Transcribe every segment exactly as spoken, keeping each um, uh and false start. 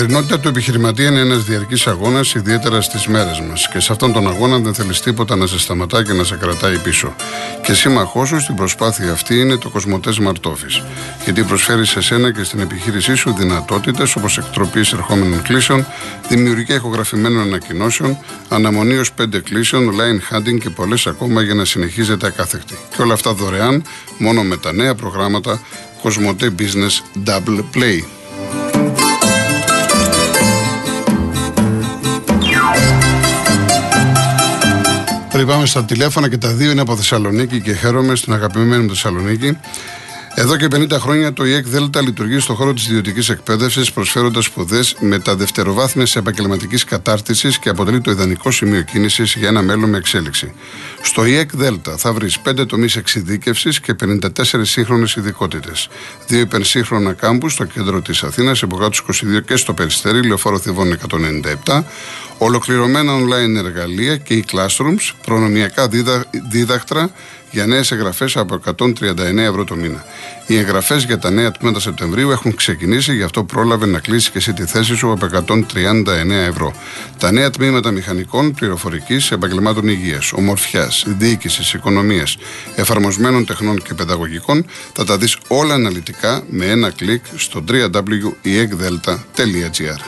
καθημερινότητα του επιχειρηματία είναι ένας διαρκής αγώνας, ιδιαίτερα στις μέρες μας. Και σε αυτόν τον αγώνα δεν θέλεις τίποτα να σε σταματά και να σε κρατάει πίσω. Και σύμμαχός σου στην προσπάθεια αυτή είναι το Κοσμοτέ Smart Office. Γιατί προσφέρει σε σένα και στην επιχείρησή σου δυνατότητες όπως εκτροπή εισερχόμενων κλήσεων, δημιουργία ηχογραφημένων ανακοινώσεων, αναμονή ως πέντε κλήσεων, line hunting και πολλές ακόμα για να συνεχίζετε ακάθεκτη. Και όλα αυτά δωρεάν, μόνο με τα νέα προγράμματα Κοσμοτέ Business Double Play. Πριν πάμε στα τηλέφωνα και τα δύο είναι από Θεσσαλονίκη και χαίρομαι στην αγαπημένη μου Θεσσαλονίκη. Εδώ και πενήντα χρόνια το ΙΕΚ ΔΕΛΤΑ λειτουργεί στον χώρο της ιδιωτικής εκπαίδευσης, προσφέροντας σπουδές μεταδευτεροβάθμιας επαγγελματικής κατάρτισης και αποτελεί το ιδανικό σημείο κίνησης για ένα μέλλον με εξέλιξη. Στο ΙΕΚ ΔΕΛΤΑ θα βρεις πέντε τομείς εξειδίκευσης και πενήντα τέσσερις σύγχρονες ειδικότητες. Δύο υπερσύγχρονα κάμπους στο κέντρο της Αθήνας, Εμπογάτους είκοσι δύο και στο Περιστέρι, Λεωφόρο Θηβών εκατόν ενενήντα επτά. Ολοκληρωμένα online εργαλεία και e-classrooms, προνομιακά δίδα, δίδακτρα για νέες εγγραφές από εκατόν τριάντα εννέα ευρώ το μήνα. Οι εγγραφές για τα νέα τμήματα Σεπτεμβρίου έχουν ξεκινήσει, γι' αυτό πρόλαβε να κλείσει και εσύ τη θέση σου από εκατόν τριάντα εννέα ευρώ. Τα νέα τμήματα μηχανικών, πληροφορικής, επαγγελμάτων υγείας, ομορφιάς, διοίκησης, οικονομίας, εφαρμοσμένων τεχνών και παιδαγωγικών θα τα δεις όλα αναλυτικά με ένα κλικ στο double-u double-u double-u τελεία i e k delta τελεία g r.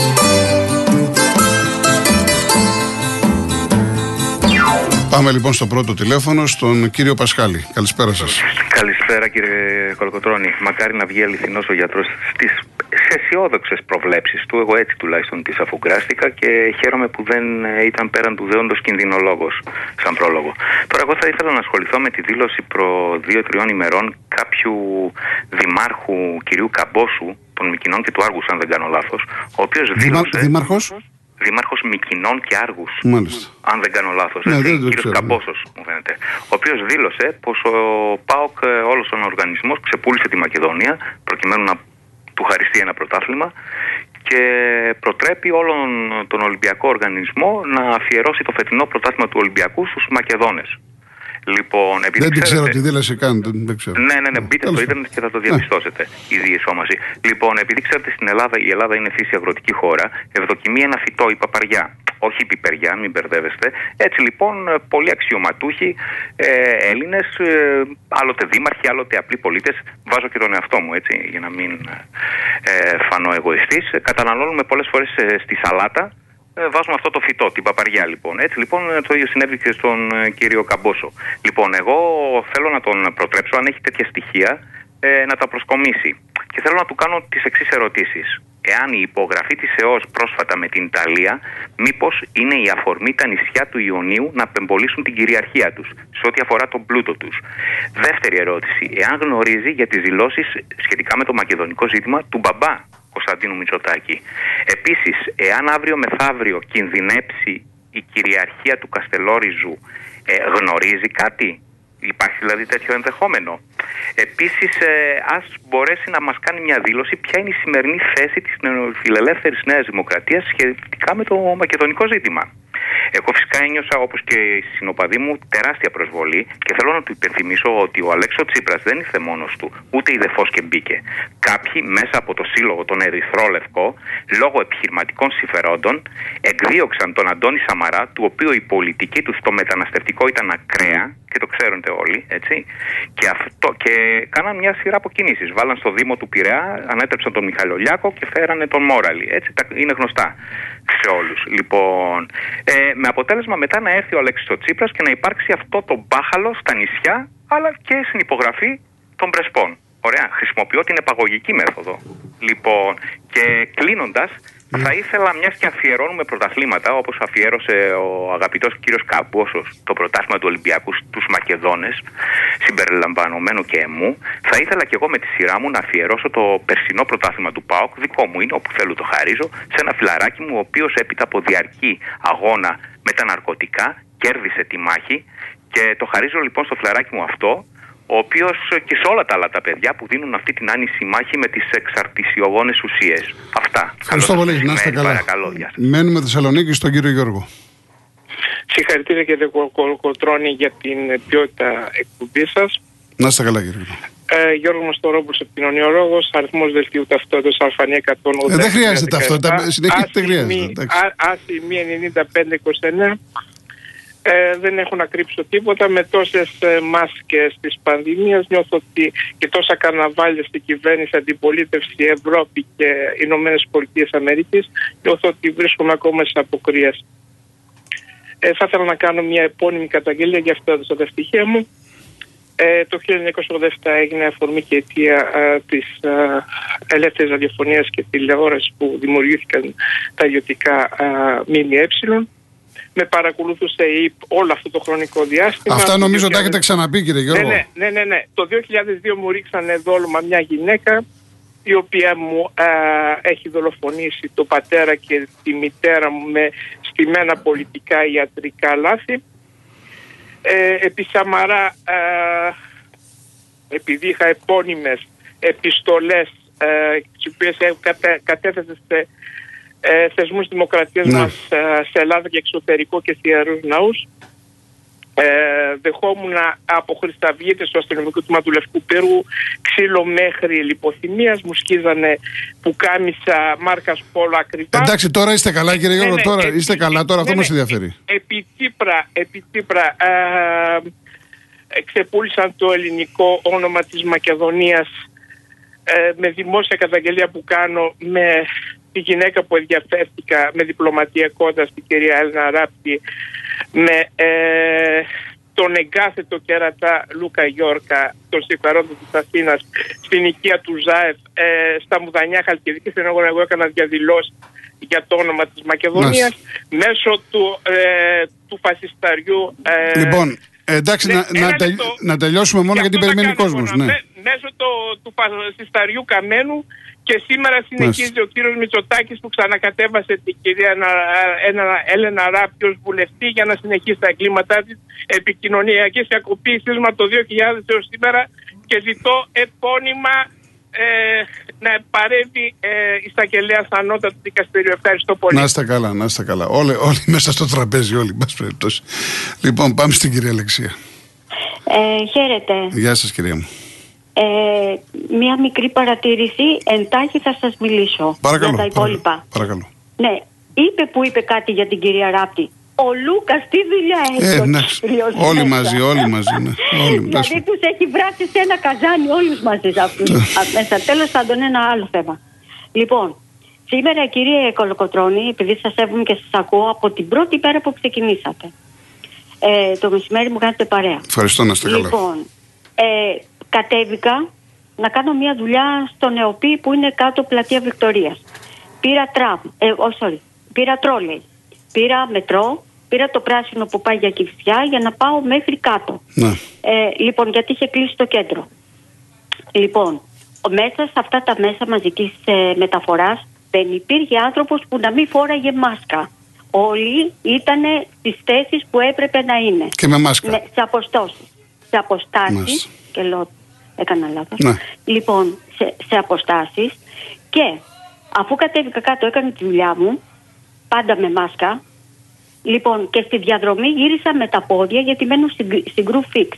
Πάμε λοιπόν στο πρώτο τηλέφωνο, στον κύριο Πασχάλη. Καλησπέρα σας. Καλησπέρα κύριε Κολοκοτρώνη. Μακάρι να βγει αληθινός ο γιατρός στις αισιόδοξες προβλέψεις του. Εγώ έτσι τουλάχιστον τις αφουγκράστηκα και χαίρομαι που δεν ήταν πέραν του δέοντος κινδυνολόγος σαν πρόλογο. Τώρα εγώ θα ήθελα να ασχοληθώ με τη δήλωση προ δύο-τριών ημερών κάποιου δημάρχου κυρίου Καμπόσου των Μυκηνών και του Άργους, αν δεν κάνω λάθος, ο οποίος δήλωσε... Δήμα, δήμαρχος? Δήμαρχος Μυκηνών και Άργους, μάλιστα, αν δεν κάνω λάθος, ναι, έτσι, κύριος Καμπόσος μου φαίνεται, ο οποίος δήλωσε πως ο ΠΑΟΚ, όλος ο οργανισμός, ξεπούλησε τη Μακεδονία προκειμένου να του χαριστεί ένα πρωτάθλημα και προτρέπει όλον τον Ολυμπιακό οργανισμό να αφιερώσει το φετινό πρωτάθλημα του Ολυμπιακού στους Μακεδόνες. Λοιπόν, επειδή δεν την ξέρετε... ξέρω τη δήλωση καν, δεν ξέρω. Ναι, ναι, ναι, μπείτε στο ίντερνετ και θα το διαπιστώσετε. Η διεσόμαση. Λοιπόν, επειδή ξέρετε στην Ελλάδα, η Ελλάδα είναι φύση αγροτική χώρα, ευδοκιμεί ένα φυτό, η παπαριά. Όχι η πιπεριά, μην μπερδεύεστε. Έτσι λοιπόν, πολλοί αξιωματούχοι ε, Έλληνες, ε, άλλοτε δήμαρχοι, άλλοτε απλοί πολίτες, βάζω και τον εαυτό μου έτσι, για να μην ε, φανώ εγωιστής, καταναλώνουμε πολλές φορές ε, στη σαλάτα. Βάζουμε αυτό το φυτό, την παπαριά λοιπόν. Έτσι λοιπόν το ίδιο συνέβη και στον ε, κύριο Καμπόσο. Λοιπόν, εγώ θέλω να τον προτρέψω, αν έχει τέτοια στοιχεία, ε, να τα προσκομίσει. Και θέλω να του κάνω τις εξής ερωτήσεις. Εάν η υπογραφή της ΕΟΣ πρόσφατα με την Ιταλία, μήπως είναι η αφορμή τα νησιά του Ιωνίου να απεμπολίσουν την κυριαρχία τους, σε ό,τι αφορά τον πλούτο τους. Δεύτερη ερώτηση. Εάν γνωρίζει για τις δηλώσεις σχετικά με το μακεδονικό ζήτημα του μπαμπά Κωνσταντίνου Μητσοτάκη. Επίσης, εάν αύριο μεθαύριο κινδυνέψει η κυριαρχία του Καστελόριζου, ε, γνωρίζει κάτι? Υπάρχει δηλαδή τέτοιο ενδεχόμενο? Επίσης, ε, ας μπορέσει να μας κάνει μια δήλωση ποια είναι η σημερινή θέση της φιλελεύθερης Νέας Δημοκρατίας σχετικά με το μακεδονικό ζήτημα. Εγώ φυσικά ένιωσα, όπως και οι συνοπαδοί μου, τεράστια προσβολή και θέλω να του υπενθυμίσω ότι ο Αλέξο Τσίπρας δεν ήρθε μόνος του, ούτε είδε φως και μπήκε. Κάποιοι μέσα από το σύλλογο τον Ερυθρόλευκο, λόγω επιχειρηματικών συμφερόντων, εκδίωξαν τον Αντώνη Σαμαρά, του οποίου η πολιτική του στο μεταναστευτικό ήταν ακραία και το ξέρετε όλοι, έτσι. Και, αυτό, και κάναν μια σειρά από κινήσεις. Βάλαν στο Δήμο του Πειραιά, ανέτρεψαν τον Μιχαλολιάκο και φέρανε τον Μόραλη. Έτσι, είναι γνωστά σε όλους. Λοιπόν, ε, με αποτέλεσμα μετά να έρθει ο Αλέξης Τσίπρας και να υπάρξει αυτό το μπάχαλο στα νησιά, αλλά και στην υπογραφή των Πρεσπών. Ωραία, χρησιμοποιώ την επαγωγική μέθοδο. Λοιπόν, και κλείνοντας, θα ήθελα, μιας και αφιερώνουμε πρωταθλήματα, όπως αφιέρωσε ο αγαπητός κύριος Καμπόσος το πρωτάθλημα του Ολυμπιακού στους Μακεδόνες, συμπεριλαμβανομένου και εμού, θα ήθελα και εγώ με τη σειρά μου να αφιερώσω το περσινό πρωτάθλημα του ΠΑΟΚ, δικό μου είναι, όπου θέλω το χαρίζω, σε ένα φιλαράκι μου, ο οποίος έπειτα από διαρκή αγώνα με τα ναρκωτικά κέρδισε τη μάχη και το χαρίζω λοιπόν στο φιλαράκι μου αυτό, ο οποίος και σε όλα τα άλλα τα παιδιά που δίνουν αυτή την άνηση μάχη με τις εξαρτησιογόνες ουσίες. Αυτά. Ευχαριστώ πολύ. Να είστε καλά. Παρακαλώ, μένουμε Θεσσαλονίκη στον κύριο Γιώργο. Συγχαρητήρια κύριε Κολοκοτρώνη για την ποιότητα εκπομπή σας. Να είστε καλά κύριε. Ε, Γιώργο Μαστορόπουλος, επικοινωνιολόγος, αριθμός δελτίου ταυτότητας Αλφανία εκατόν ογδόντα. Ε, δεν χρειάζεται ταυτότητα, συνεχίζει, δεν χρειάζεται. Άση μία ενενήντα πέντε είκοσι εννέα. Ε, δεν έχω να κρύψω τίποτα. Με τόσες ε, μάσκες της πανδημίας νιώθω ότι και τόσα καρναβάλια στην κυβέρνηση, αντιπολίτευση, Ευρώπη και Ηνωμένες Πολιτείες Αμερικής, νιώθω ότι βρίσκομαι ακόμα σε αποκρίες. Ε, θα ήθελα να κάνω μια επώνυμη καταγγελία, γι' αυτό έδωσα τα στοιχεία μου. Ε, το χίλια εννιακόσια ογδόντα επτά έγινε αφορμή και αιτία ε, της ε, ελεύθερης ραδιοφωνίας και τηλεόρασης που δημιουργήθηκαν τα ιδιωτικά ε, ΜΜΕ. Με παρακολούθησε η, όλο αυτό το χρονικό διάστημα. Αυτά νομίζω το τα έχετε ξαναπεί, κύριε Γιώργο. Ναι, ναι, ναι, ναι. Το δύο χιλιάδες δύο μου ρίξανε δόλωμα μια γυναίκα η οποία μου α, έχει δολοφονήσει το πατέρα και τη μητέρα μου με στημένα πολιτικά ιατρικά λάθη. Ε, επί Σαμαρά, α, επειδή είχα επώνυμες επιστολές α, τις οποίες κατε, κατέθεσε σε ε, θεσμούς δημοκρατίας ναι. μας α, σε Ελλάδα και εξωτερικό και σε ιερούς ναούς, Ε, δεχόμουν από χρησταυγίτες στο αστυνομικό τμήμα του Λευκού Πύργου ξύλο μέχρι λιποθυμίας, μου σκίζανε πουκάμισα μάρκας Πόλο ακριβά. Εντάξει, τώρα είστε καλά, κύριε Γιώργο, ναι, ναι, τώρα επί, είστε καλά, τώρα ναι, αυτό μας ενδιαφέρει. Επί Τσίπρα, επί Τσίπρα ε, ξεπούλησαν το ελληνικό όνομα της Μακεδονίας ε, με δημόσια καταγγελία που κάνω με τη γυναίκα που ενδιαφέρθηκα με διπλωματιακότητα, την κυρία Έλληνα Ράπτη, με ε, τον εγκάθετο κέρατα Λούκα Γιόρκα, τον συμφερόντων της Αθήνας, στην οικία του Ζάεφ, ε, στα Μουδανιά Χαλκιδικής, ενώ εγώ, εγώ έκανα διαδηλώσεις για το όνομα της Μακεδονίας, Μες. μέσω του, ε, του φασισταριού. Ε, λοιπόν, εντάξει, ναι, να, να, τελ, να τελειώσουμε μόνο γιατί περιμένει ο κόσμος. Ναι. Μέ, μέσω το, του φασισταριού Καμένου. Και σήμερα συνεχίζει Μες. ο κύριος Μητσοτάκης που ξανακατέβασε την κυρία Έλενα Ράπτη ως βουλευτή για να συνεχίσει τα εγκλήματά της επικοινωνιακής κακοποίησης μα το δύο χιλιάδες έως σήμερα, και ζητώ επώνυμα ε, να παρέμβει ε, η εισαγγελέα στα ανώτατα του δικαστηρίου. Ευχαριστώ πολύ. Να είστε καλά, να είστε καλά. Όλοι, όλοι μέσα στο τραπέζι, όλοι μας περιπτώσει. Λοιπόν, πάμε στην κυρία Αλεξία. Ε, χαίρετε. Γεια σας, κυρία μου. Ε, μία μικρή παρατήρηση, εντάχει θα σας μιλήσω. Παρακαλώ, για τα υπόλοιπα. Παρακαλώ, παρακαλώ. Ναι, είπε που είπε κάτι για την κυρία Ράπτη. Ο Λούκας τι δουλειά έχει. Ε, ναι. Όλοι μαζί, όλοι μαζί. Ναι. Όλοι, δηλαδή τους έχει βράσει σε ένα καζάνι όλους μαζί αυτούς. Μέσα τέλος πάντων ένα άλλο θέμα. Λοιπόν, σήμερα κύριε Κολοκοτρώνη, επειδή σας σέβομαι και σας ακούω από την πρώτη μέρα που ξεκινήσατε. Ε, το μεσημέρι μου κάνετε παρέα. Ευχαριστώ, να είστε καλά. Λοιπόν, ε, κατέβηκα να κάνω μια δουλειά στο Νεοπή που είναι κάτω πλατεία Βικτωρίας. Πήρα τραμ, ε, oh, sorry, πήρα τρόλεϊ, πήρα μετρό, πήρα το πράσινο που πάει για Κηφισιά για να πάω μέχρι κάτω. Ναι. Ε, λοιπόν, γιατί είχε κλείσει το κέντρο. Λοιπόν, μέσα σε αυτά τα μέσα μαζικής ε, μεταφοράς δεν υπήρχε άνθρωπος που να μην φόραγε μάσκα. Όλοι ήταν στις θέσεις που έπρεπε να είναι. Και με μάσκα. Ναι, σε αποστώσεις. Σε αποστάσεις. Και λέω, έκανα λάθος. Ναι. Λοιπόν, σε, σε αποστάσεις. Και αφού κατέβηκα κάτω, έκανα τη δουλειά μου, πάντα με μάσκα. Λοιπόν, και στη διαδρομή γύρισα με τα πόδια γιατί μένω στην, στην Groove Fix.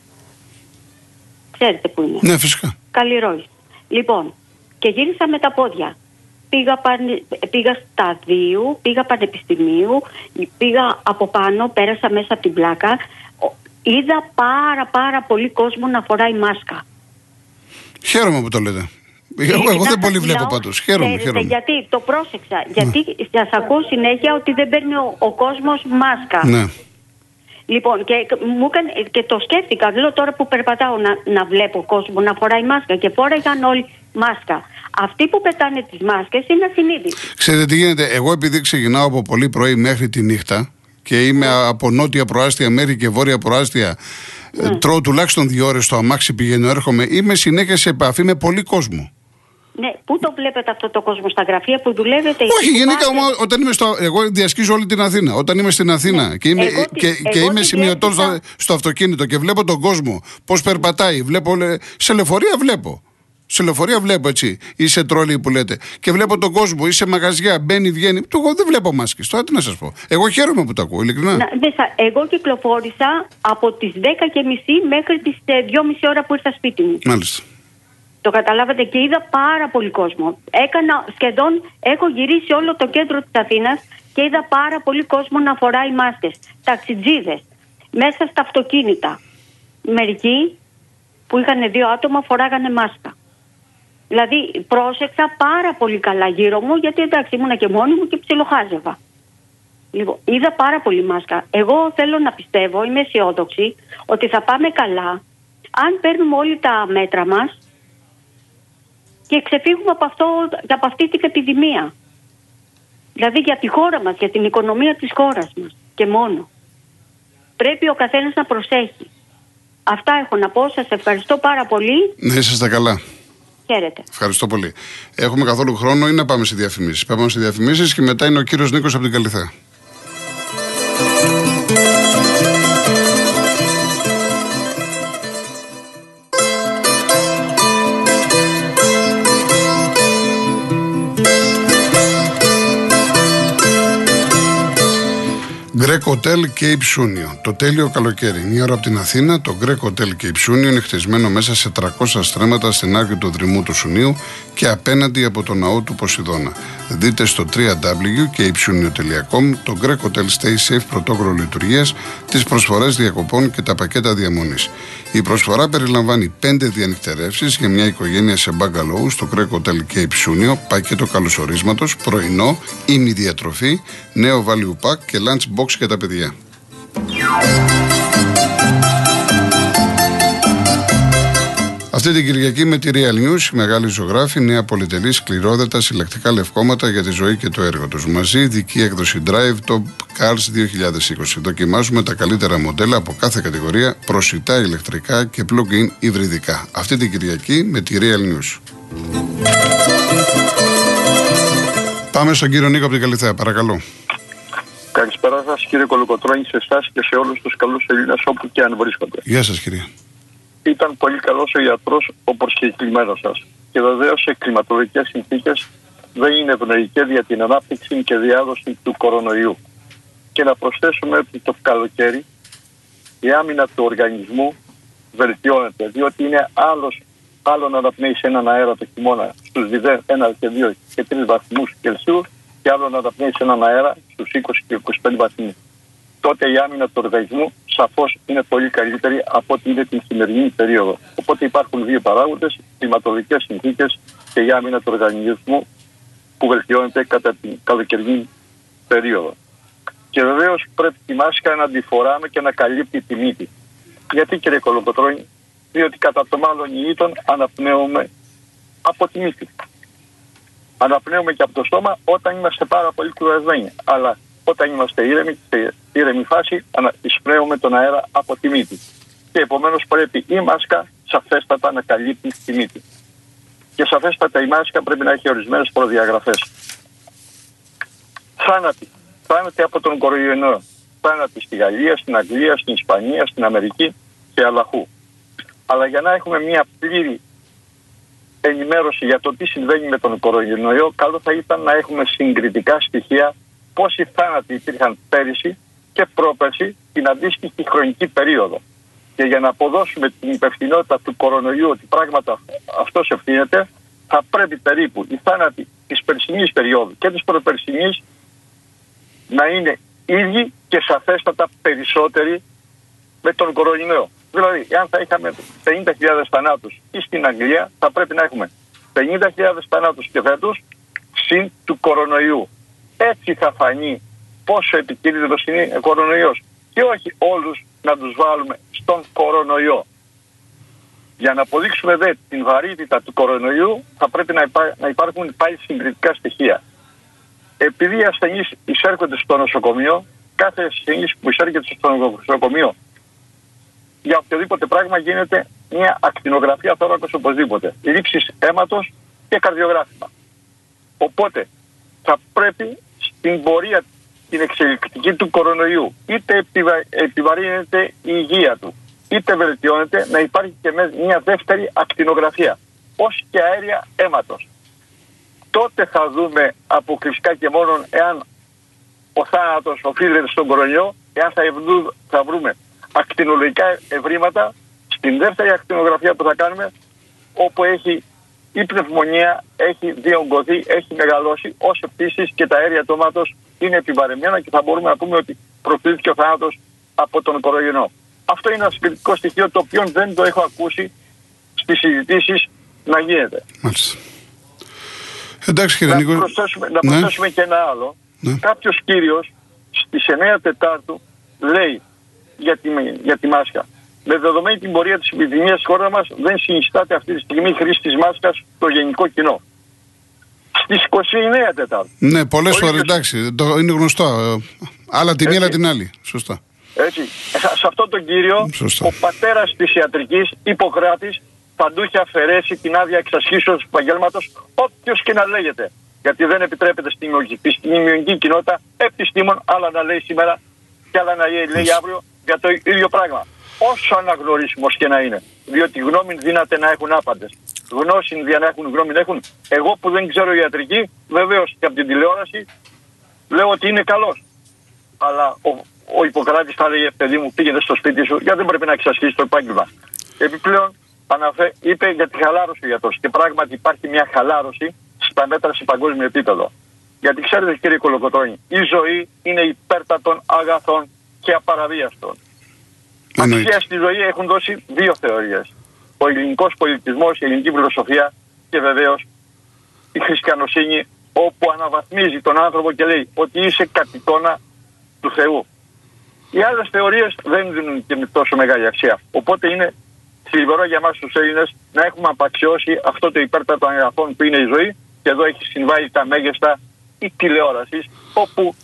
Ξέρετε που είναι. Ναι, φυσικά. Καλλιρόης. Λοιπόν, και γύρισα με τα πόδια. Πήγα, πανε, πήγα σταδίου, πήγα πανεπιστημίου, πήγα από πάνω, πέρασα μέσα από την πλάκα. Είδα πάρα πάρα πολύ κόσμο να φοράει μάσκα. Χαίρομαι που το λέτε. Εγώ, εγώ δεν πολύ βλέπω πάντως. Χαίρομαι, χαίρομαι. Γιατί το πρόσεξα. Γιατί σας ακούω συνέχεια ότι δεν παίρνει ο, ο κόσμος μάσκα. Ναι. Λοιπόν, και, μου έκανε, και το σκέφτηκα. Λέω τώρα που περπατάω να, να βλέπω κόσμο να φοράει μάσκα. Και φόραγαν όλοι μάσκα. Αυτοί που πετάνε τις μάσκες είναι ασυνείδητοι. Ξέρετε τι γίνεται. Εγώ επειδή ξεκινάω από πολύ πρωί μέχρι τη νύχτα και είμαι mm. από νότια προάστια μέχρι και βόρεια προάστια. Mm. Τρώω τουλάχιστον δύο ώρες στο αμάξι, πηγαίνω, έρχομαι. Είμαι συνέχεια σε επαφή με πολύ κόσμο. Ναι, πού το βλέπετε αυτό το κόσμο, στα γραφεία που δουλεύετε? Όχι, γενικά πάτε... όταν είμαι στο. Εγώ διασκίζω όλη την Αθήνα. Όταν είμαι στην Αθήνα ναι. και είμαι, εγώ, και, εγώ, και είμαι σημειωτός στο, στο αυτοκίνητο και βλέπω τον κόσμο πώς περπατάει, βλέπω. Σε λεωφορεία βλέπω. Σε λεωφορεία βλέπω έτσι. Ή σε τρόλι που λέτε. Και βλέπω τον κόσμο, ή σε μαγαζιά, μπαίνει, βγαίνει. Το εγώ δεν βλέπω μάσκες. Τώρα τι να σας πω. Εγώ χαίρομαι που το ακούω, ειλικρινά. Να, εγώ κυκλοφόρησα από τις δέκα και μισή μέχρι τις δυόμιση ώρα που ήρθα σπίτι μου. Μάλιστα. Το καταλάβατε, και είδα πάρα πολύ κόσμο. Έκανα σχεδόν, έχω γυρίσει όλο το κέντρο της Αθήνας και είδα πάρα πολύ κόσμο να φοράει μάσκες. Ταξιτζίδες, μέσα στα αυτοκίνητα. Μερικοί που είχαν δύο άτομα φοράγανε μάσκα. Δηλαδή πρόσεξα πάρα πολύ καλά γύρω μου, γιατί εντάξει ήμουνα και μόνη μου και ψιλοχάζευα. Λοιπόν, είδα πάρα πολύ μάσκα. Εγώ θέλω να πιστεύω, είμαι αισιόδοξη, ότι θα πάμε καλά αν παίρνουμε όλοι τα μέτρα μας και ξεφύγουμε από, αυτό, από αυτή την επιδημία. Δηλαδή για τη χώρα μας, για την οικονομία της χώρας μας και μόνο. Πρέπει ο καθένας να προσέχει. Αυτά έχω να πω. Σας ευχαριστώ πάρα πολύ. Να είσαστε καλά. Χαίρετε. Ευχαριστώ πολύ. Έχουμε καθόλου χρόνο ή να πάμε σε διαφημίσεις? Πάμε σε διαφημίσεις και μετά είναι ο κύριος Νίκος από την Καλιθέα. Greek Hotel Cape Sunio. Το τέλειο καλοκαίρι. Μία ώρα από την Αθήνα, το Greek Hotel Cape Sunio είναι χτισμένο μέσα σε τριακόσια στρέμματα στην άκρη του δρυμού του Σουνίου και απέναντι από το ναό του Ποσειδώνα. Δείτε στο double-u double-u double-u τελεία cape sunio τελεία com το Greek Hotel Stay Safe πρωτόκολλο λειτουργίας, τις προσφορές διακοπών και τα πακέτα διαμονής. Η προσφορά περιλαμβάνει πέντε διανυκτερεύσεις για μια οικογένεια σε μπαγκαλόου στο Greek Hotel Cape Sunio, πακέτο καλωσορίσματος, πρωινό, ημιδιατροφή, νέο value pack και lunch box για τα παιδιά. Αυτή την Κυριακή με τη Real News, οι μεγάλοι ζωγράφοι, νέα πολυτελή, σκληρόδετα, συλλεκτικά λευκόματα για τη ζωή και το έργο τους. Μαζί, ειδική έκδοση Drive Top Cars δύο χιλιάδες είκοσι. Δοκιμάζουμε τα καλύτερα μοντέλα από κάθε κατηγορία, προσιτά ηλεκτρικά και plug-in υβριδικά. Αυτή την Κυριακή με τη Real News. Πάμε στον κύριο Νίκο από την Καλιθέα, παρακαλώ. Καλησπέρα σας κύριε Κολοκοτρώνη, σε εσάς και σε όλους τους καλούς Ελλήνες όπου και αν βρίσκονται. Γεια σας κύριε. Ήταν πολύ καλός ο ιατρός όπως και η κλιμένος σας. Και βεβαίως οι κλιματολογικές συνθήκες δεν είναι ευνοϊκές για την ανάπτυξη και διάδοση του κορονοϊού. Και να προσθέσουμε ότι το καλοκαίρι η άμυνα του οργανισμού βελτιώνεται, διότι είναι άλλος, άλλο να αναπνέεις έναν αέρα το χειμώνα στους ένα και δύο και τρεις βαθμούς Κελσίου και άλλο να αναπνέεις έναν αέρα στους είκοσι και είκοσι πέντε βαθμούς. Τότε η άμυνα του οργανισμού σαφώς είναι πολύ καλύτερη από ό,τι είναι την σημερινή περίοδο. Οπότε υπάρχουν δύο παράγοντες, κλιματολογικές συνθήκες και η άμυνα του οργανισμού που βελτιώνεται κατά την καλοκαιρινή περίοδο. Και βεβαίως πρέπει τη μάσκα να τη φοράμε και να καλύπτει τη μύτη. Γιατί κύριε Κολοκοτρώνη? Διότι κατά το μάλλον ήτον αναπνέουμε από τη μύτη. Αναπνέουμε και από το στόμα όταν είμαστε πάρα πολύ κουρασμένοι. Αλλά όταν είμαστε ήρεμοι, σε ήρεμη φάση, εισπνέουμε τον αέρα από τη μύτη. Και επομένως πρέπει η μάσκα σαφέστατα να καλύπτει τη μύτη. Και σαφέστατα η μάσκα πρέπει να έχει ορισμένες προδιαγραφές. Θάνατοι. Θάνατοι από τον κορονοϊό. Θάνατοι στη Γαλλία, στην Αγγλία, στην Ισπανία, στην Αμερική και αλλαχού. Αλλά για να έχουμε μια πλήρη ενημέρωση για το τι συμβαίνει με τον κορονοϊό, καλό θα ήταν να έχουμε συγκριτικά στοιχεία πόσοι θάνατοι υπήρχαν πέρυσι και πρόπερσι την αντίστοιχη χρονική περίοδο. Και για να αποδώσουμε την υπευθυνότητα του κορονοϊού ότι πράγματα αυτός ευθύνεται, θα πρέπει περίπου οι θάνατοι της περσινής περίοδου και της προπερσινής να είναι ίδιοι και σαφέστατα περισσότεροι με τον κορονοϊό. Δηλαδή, αν θα είχαμε πενήντα χιλιάδες θανάτους ή στην Αγγλία, θα πρέπει να έχουμε πενήντα χιλιάδες θανάτους και φέτος συν του κορονοϊού. Έτσι θα φανεί πόσο επικίνδυνος είναι ο κορονοϊός. Και όχι όλους να τους βάλουμε στον κορονοϊό. Για να αποδείξουμε δε την βαρύτητα του κορονοϊού, θα πρέπει να, υπά... να υπάρχουν πάλι συγκριτικά στοιχεία. Επειδή οι ασθενείς εισέρχονται στο νοσοκομείο, κάθε ασθενής που εισέρχεται στο νοσοκομείο για οποιοδήποτε πράγμα γίνεται μια ακτινογραφία θώρακος οπωσδήποτε. Λήψεις αίματος και καρδιογράφημα. Οπότε θα πρέπει στην πορεία την εξελικτική του κορονοϊού είτε επιβα... επιβαρύνεται η υγεία του, είτε βελτιώνεται, να υπάρχει και μια δεύτερη ακτινογραφία, ως και αέρια αίματος. Τότε θα δούμε αποκλειστικά και μόνο εάν ο θάνατος οφείλεται στον κορονοϊό, εάν θα, ευνού... θα βρούμε ακτινολογικά ευρήματα στην δεύτερη ακτινογραφία που θα κάνουμε, όπου έχει η πνευμονία έχει διωγγωθεί, έχει μεγαλώσει, ως επίσης και τα αέρια του αίματος είναι επιβαρεμένα και θα μπορούμε να πούμε ότι προκλήθηκε ο θάνατος από τον κοροϊδρό. Αυτό είναι ένα συγκριτικό στοιχείο το οποίο δεν το έχω ακούσει στις συζητήσεις να γίνεται. Μάλιστα. Εντάξει, κύριε να Νίκο. προσθέσουμε, να ναι. προσθέσουμε και ένα άλλο. Ναι. Κάποιος κύριος στις εννέα Τετάρτου λέει για τη, για τη μάσκα. Με δεδομένη την πορεία της επιδημίας στη χώρα μας, δεν συνιστάται αυτή τη στιγμή η χρήση της μάσκας στο γενικό κοινό. Στις είκοσι εννέα Τετάρτου. Ναι, πολλές φορές, εντάξει, το, είναι γνωστό. Άλλα τη μία, άλλα την άλλη. Σωστά. Έτσι. Σε αυτόν τον κύριο, Σωστά. ο πατέρας της ιατρικής, Ιπποκράτης, θα του είχε αφαιρέσει την άδεια εξασχίσεως του επαγγέλματος, όποιος και να λέγεται. Γιατί δεν επιτρέπεται στην επιστημονική κοινότητα επιστήμων άλλα να λέει σήμερα και άλλα να λέει αύριο για το ίδιο πράγμα. Όσο αναγνωρίσιμος και να είναι. Διότι γνώμη δύναται να έχουν άπαντες. Γνώση για να έχουν γνώμη να έχουν. Εγώ που δεν ξέρω ιατρική, βεβαίως και από την τηλεόραση, λέω ότι είναι καλός. Αλλά ο, ο Ιπποκράτης θα λέει, παιδί μου, πήγαινε στο σπίτι σου, γιατί δεν πρέπει να εξασχίσει το επάγγελμα. Επιπλέον, αναφέ, είπε για τη χαλάρωση ο γιατρός. Και πράγματι υπάρχει μια χαλάρωση στα μέτρα σε παγκόσμιο επίπεδο. Γιατί ξέρετε, κύριε Κολοκοτρώνη, η ζωή είναι υπέρτατων αγαθών και απαραβίαστων. Αξία στη ζωή έχουν δώσει δύο θεωρίες. Ο ελληνικός πολιτισμός, η ελληνική φιλοσοφία και βεβαίως η χριστιανοσύνη, όπου αναβαθμίζει τον άνθρωπο και λέει ότι είσαι κατ' εικόνα του Θεού. Οι άλλες θεωρίες δεν δίνουν και τόσο μεγάλη αξία. Οπότε είναι θλιβερό για εμάς τους Έλληνες να έχουμε απαξιώσει αυτό το υπέρτατο αγαθών που είναι η ζωή, και εδώ έχει συμβάλει τα μέγιστα η τηλεόραση, όπου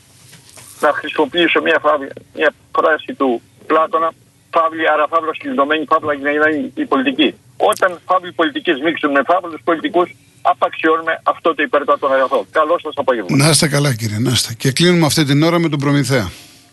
να χρησιμοποιήσω μια, φάβη, μια φράση του Πλάτωνα, φαύλη, άρα φαύλος κλειδωμένη, φαύλα για να είναι η πολιτική. Όταν φαύλοι πολιτικοί μίξουν με φαύλους πολιτικούς, απαξιώνουμε αυτό το υπέρτατο αγαθό. Καλό σας απόγευμα. Να είστε καλά, κύριε, να είστε. Και κλείνουμε αυτή την ώρα με τον Προμηθέα.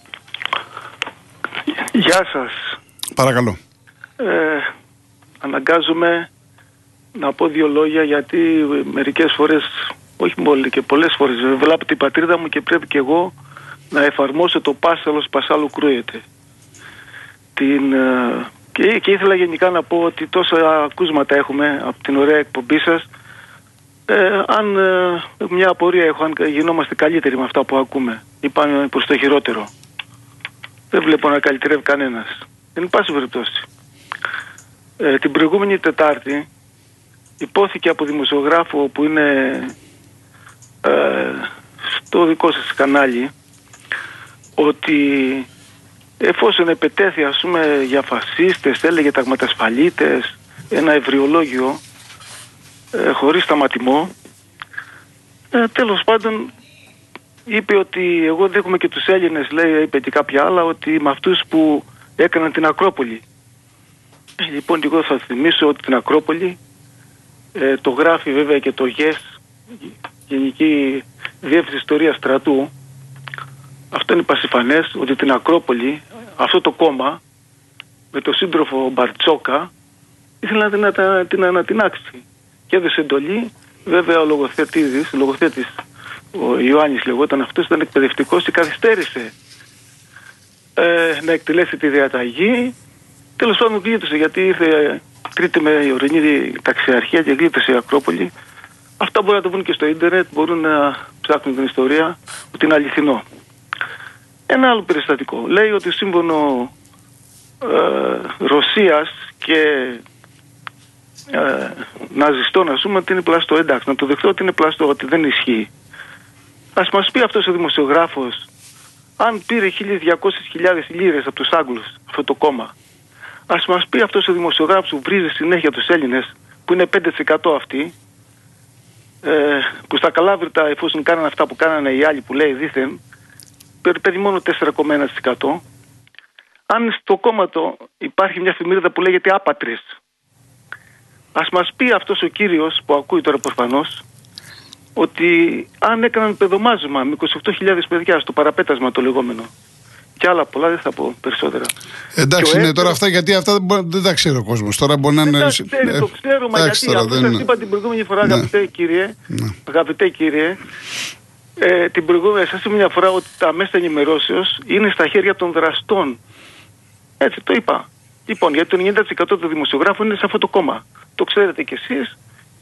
Γεια σας. Παρακαλώ. Ε, αναγκάζομαι να πω δύο λόγια, γιατί μερικές φορές, όχι μόνο και πολλές φορές, βλέπω την πατρίδα μου και πρέπει και εγώ να εφαρμόσω το πάσαλος πασάλου κρούεται. Την, ε, και, και ήθελα γενικά να πω ότι τόσα ακούσματα έχουμε από την ωραία εκπομπή σας. Ε, αν ε, μια απορία έχω, αν γινόμαστε καλύτεροι με αυτά που ακούμε ή πάμε προς το χειρότερο. Δεν βλέπω να καλυτερεύει κανένας. Εν πάση περιπτώσει. Ε, την προηγούμενη Τετάρτη υπόθηκε από δημοσιογράφο που είναι ε, στο δικό σας κανάλι ότι εφόσον επετέθη, ας πούμε, για φασίστες, έλεγε ταγματασφαλίτες, ένα ευρυολόγιο ε, χωρίς σταματημό, ε, τέλος πάντων είπε ότι εγώ δέχομαι και τους Έλληνες, λέει, είπε και κάποια άλλα, ότι με αυτούς που έκαναν την Ακρόπολη. Λοιπόν, εγώ θα θυμίσω ότι την Ακρόπολη ε, το γράφει βέβαια και το ΓΕΣ, Γενική Διεύθυνση Ιστορίας Στρατού. Αυτό είναι πασιφανές, ότι την Ακρόπολη, αυτό το κόμμα, με τον σύντροφο Μπαρτσόκα, ήθελε να, να, να, να την άξει. Και έδωσε εντολή, βέβαια ο λογοθέτης, ο λογοθέτης, ο Ιωάννης λεγόταν αυτός, ήταν εκπαιδευτικός και καθυστέρησε ε, να εκτελέσει τη διαταγή. Τέλος πάντων γλίτωσε, γιατί ήρθε τρίτη με η ορεινή ταξιαρχία και γλίτωσε η Ακρόπολη. Αυτά μπορούν να το βρουν και στο ίντερνετ, μπορούν να ψάχνουν την ιστορία, ότι είναι αληθινό. Ένα άλλο περιστατικό. Λέει ότι σύμφωνο ε, Ρωσίας και ε, ναζιστών, ας πούμε, ότι είναι πλαστό. Εντάξει, να το δεχτώ ότι είναι πλαστό, ότι δεν ισχύει. Ας μας πει αυτός ο δημοσιογράφος, αν πήρε χίλιες διακόσιες χιλιάδες λίρες από τους Άγγλους αυτό το κόμμα, ας μας πει αυτός ο δημοσιογράφος που βρίζει συνέχεια τους Έλληνες, που είναι πέντε τοις εκατό αυτοί, ε, που στα Καλάβρητα, εφόσον κάνανε αυτά που κάνανε οι άλλοι που λέει δήθεν, παιδί μόνο τέσσερα κόμμα ένα τοις εκατό. Αν στο κόμμα το υπάρχει μια εφημερίδα που λέγεται Άπατρες, ας μας πει αυτός ο κύριος που ακούει τώρα προφανώς, ότι αν έκαναν παιδομάζωμα με είκοσι οκτώ χιλιάδες παιδιά στο παραπέτασμα το λεγόμενο, και άλλα πολλά, δεν θα πω περισσότερα. Εντάξει, είναι έτερος... τώρα αυτά, γιατί αυτά δεν τα ξέρει ο κόσμος. Τώρα μπορεί να είναι. Δεν τα ξέρει, το ξέρω, μα γιατί τώρα, αυτό δεν... σας είπα την προηγούμενη φορά, ναι. αγαπητέ κύριε, ναι. αγαπητέ κύριε, ε, την προηγούμενη, σας είπα μια φορά ότι τα μέσα ενημερώσεως είναι στα χέρια των δραστών. Έτσι το είπα. Λοιπόν, γιατί το ενενήντα τοις εκατό του δημοσιογράφου είναι σε αυτό το κόμμα. Το ξέρετε κι εσείς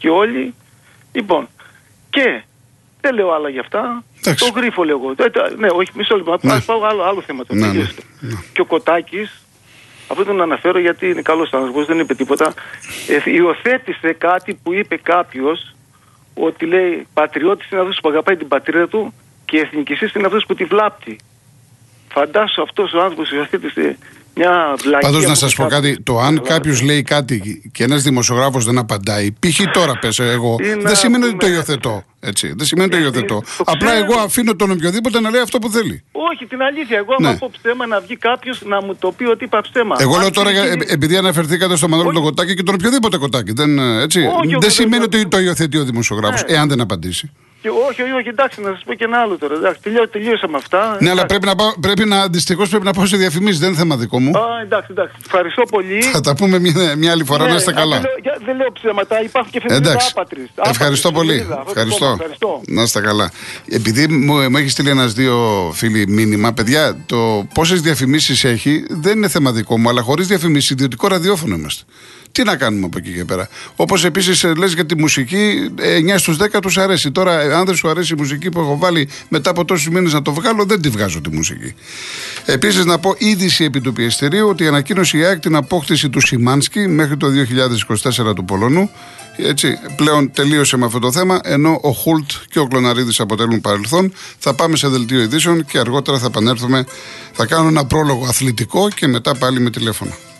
και όλοι. Λοιπόν, και δεν λέω άλλα για αυτά. Εντάξει. Το γρίφω λέω εγώ. Ναι, όχι, μισό λεπτό. Ναι. Ας πάω άλλο, άλλο θέμα. Το Ναι, ναι, ναι. Και ο Κωτάκης, αυτό τον αναφέρω γιατί είναι καλός άνθρωπος, δεν είπε τίποτα. Ε, υιοθέτησε κάτι που είπε κάποιος, ότι λέει πατριώτης είναι αυτός που αγαπάει την πατρίδα του και εθνικιστής είναι αυτός που τη βλάπτει. Φαντάσου αυτός ο άνθρωπος υιοθέτησε μια βλακία. Πάντως να σας πω κάτι, το αν κάποιος λέει κάτι και ένας δημοσιογράφος δεν απαντάει, π.χ. τώρα πες εγώ, δεν σημαίνει ότι το υιοθετώ. Έτσι, δεν σημαίνει ότι το υιοθετώ. Απλά εγώ αφήνω τον οποιοδήποτε να λέει αυτό που θέλει. Όχι, την αλήθεια. Εγώ, άμα Ναι. πω ψέμα, να βγει κάποιος να μου το πει ότι είπα ψέμα. Εγώ λέω Αν τώρα, γίνει- ε, επειδή αναφερθήκατε στο Μανώλη τον Κωτάκη και τον οποιοδήποτε Κωτάκη. Δεν, έτσι, Όχι, δεν όχι, σημαίνει όχι. ότι το υιοθετεί ο δημοσιογράφος, Ναι. εάν δεν απαντήσει. Και όχι, όχι, όχι, εντάξει, να σας πω και ένα άλλο τώρα. Εντάξει, τελειώ, τελείωσαμε αυτά. Ναι, αλλά Εντάξει. πρέπει να, πάω, πρέπει να δυστυχώς πρέπει να πάω σε διαφημίσεις, δεν είναι θέμα δικό μου. Α, εντάξει, εντάξει. Ευχαριστώ πολύ. Θα τα πούμε μια, μια άλλη φορά, Ναι, να είστε α, καλά. Δεν λέω, για- δεν λέω ψέματα, υπάρχουν και εφημερίδα Εντάξει. άπατρης. Ευχαριστώ Άπατρης, πολύ. εφημερίδα. Αυτό το Ευχαριστώ. κόμμα, ευχαριστώ. Να είστε καλά. Επειδή μου, μου έχει στείλει ένας δύο φίλοι μήνυμα, παιδιά, το πόσες διαφημίσεις έχει δεν είναι θέμα δικό μου, αλλά χωρίς διαφημίσεις, ιδιωτικό ραδιόφωνο είμαστε. Τι να κάνουμε από εκεί και πέρα. Όπως επίσης λες για τη μουσική, εννιά στους δέκα τους αρέσει. Τώρα, αν δεν σου αρέσει η μουσική που έχω βάλει μετά από τόσους μήνες να το βγάλω, δεν τη βγάζω τη μουσική. Επίσης, να πω είδηση επί του πιεστηρίου ότι ανακοίνωσε η ΑΕΚ την απόκτηση του Σιμάνσκι μέχρι το δύο χιλιάδες είκοσι τέσσερα του Πολωνού. Έτσι, πλέον τελείωσε με αυτό το θέμα, ενώ ο Χουλτ και ο Κλωναρίδης αποτελούν παρελθόν. Θα πάμε σε δελτίο ειδήσεων και αργότερα θα επανέλθουμε. Θα κάνω ένα πρόλογο αθλητικό και μετά πάλι με τηλέφωνο.